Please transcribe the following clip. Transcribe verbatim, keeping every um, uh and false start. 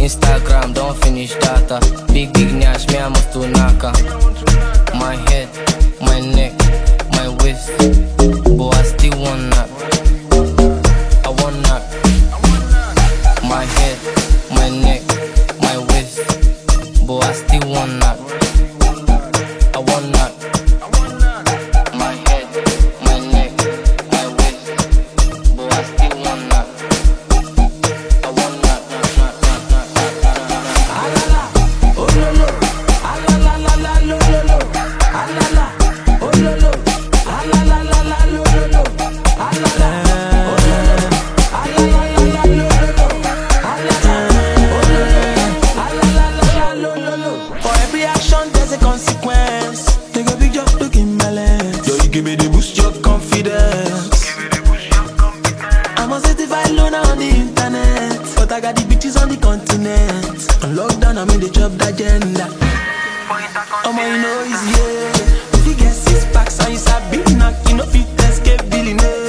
Instagram, don't finish data. Big, big nyash, me I must to naka. My head, my neck, my waist. But I still want that. I want that. My head, my neck, my waist. But I still want that. I want that. My head, my neck, my waist. But I still want that. I want that. Alala, oh lo lo, alala la la lo lo lo, alala, oh lo lo, alala la la lo lo lo, alala, oh lo lo, alala la la lo lo lo, alala, oh lo lo, alala la la lo lo lo. For every action there's a consequence. Take a big job to give me balance. Yo, you give me the boost your confidence. I'm a certified loner on the internet, but I got the bitches on the continent. On lockdown, I'm in the job agenda. I'm on you know easy, yeah. If you get six packs on your sabi knock, you know fit escape billionaire.